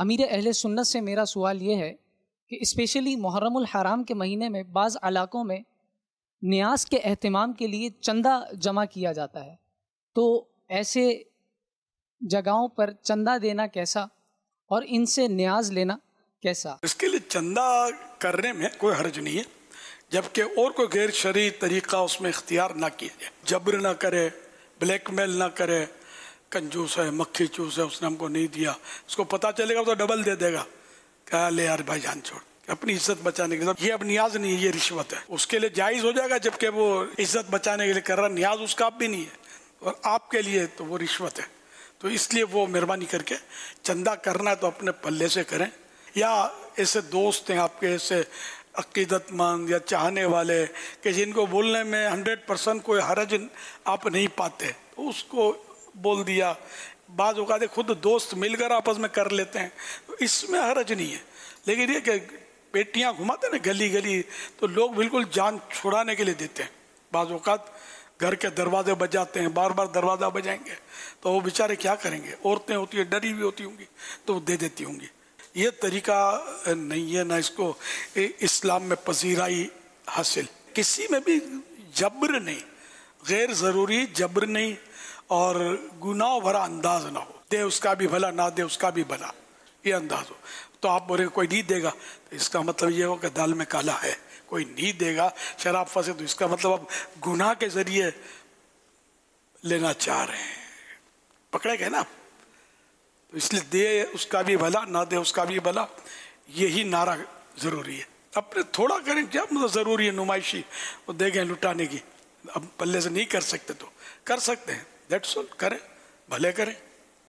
امیر اہل سنت سے میرا سوال یہ ہے کہ اسپیشلی محرم الحرام کے مہینے میں بعض علاقوں میں نیاز کے اہتمام کے لیے چندہ جمع کیا جاتا ہے، تو ایسے جگہوں پر چندہ دینا کیسا اور ان سے نیاز لینا کیسا؟ اس کے لیے چندہ کرنے میں کوئی حرج نہیں ہے، جبکہ اور کوئی غیر شرعی طریقہ اس میں اختیار نہ کیا جائے، جبر نہ کرے، بلیک میل نہ کرے، کنجوس ہے، مکھی چوس ہے، اس نے ہم کو نہیں دیا، اس کو پتہ چلے گا تو ڈبل دے دے گا، کہا لے یار بھائی جان چھوڑ، اپنی عزت بچانے کے لیے۔ یہ اب نیاز نہیں ہے، یہ رشوت ہے، اس کے لیے جائز ہو جائے گا، جبکہ وہ عزت بچانے کے لیے کر رہا، نیاز اس کا بھی نہیں ہے اور آپ کے لیے تو وہ رشوت ہے۔ تو اس لیے وہ مہربانی کر کے چندہ کرنا ہے تو اپنے پلے سے کریں، یا ایسے دوست ہیں آپ کے، ایسے عقیدت مند یا چاہنے والے کہ جن کو بولنے میں 100% کوئی حرج آپ نہیں پاتے، تو اس کو بول دیا۔ بعض اوقات خود دوست مل کر آپس میں کر لیتے ہیں، تو اس میں حرج نہیں ہے، لیکن یہ کہ پیٹیاں گھماتے ہیں نا گلی گلی، تو لوگ بالکل جان چھڑانے کے لیے دیتے ہیں۔ بعض اوقات گھر کے دروازے بجاتے ہیں، بار بار دروازہ بجائیں گے تو وہ بیچارے کیا کریں گے، عورتیں ہوتی ہیں ڈری ہوئی ہوتی ہوں گی تو وہ دے دیتی ہوں گی۔ یہ طریقہ نہیں ہے، نہ اس کو اسلام میں پذیرائی حاصل۔ کسی میں بھی جبر نہیں، غیر ضروری جبر نہیں، اور گناہ بھرا انداز نہ ہو، دے اس کا بھی بھلا نہ دے اس کا بھی بھلا، یہ انداز ہو۔ تو آپ بولے کوئی نہیں دے گا تو اس کا مطلب یہ ہو کہ دال میں کالا ہے، کوئی نہیں دے گا شراب پھنسے تو اس کا مطلب اب گناہ کے ذریعے لینا چاہ رہے ہیں، پکڑے گئے نا۔ تو اس لیے دے اس کا بھی بھلا نہ دے اس کا بھی بھلا، یہی نعرہ ضروری ہے۔ اپنے تھوڑا کریں، کیا مطلب ضروری ہے نمائشی وہ دے گئے لٹانے کی، اب پلے سے نہیں کر سکتے تو کر سکتے ہیں، دیٹس آل، کریں بھلے کریں۔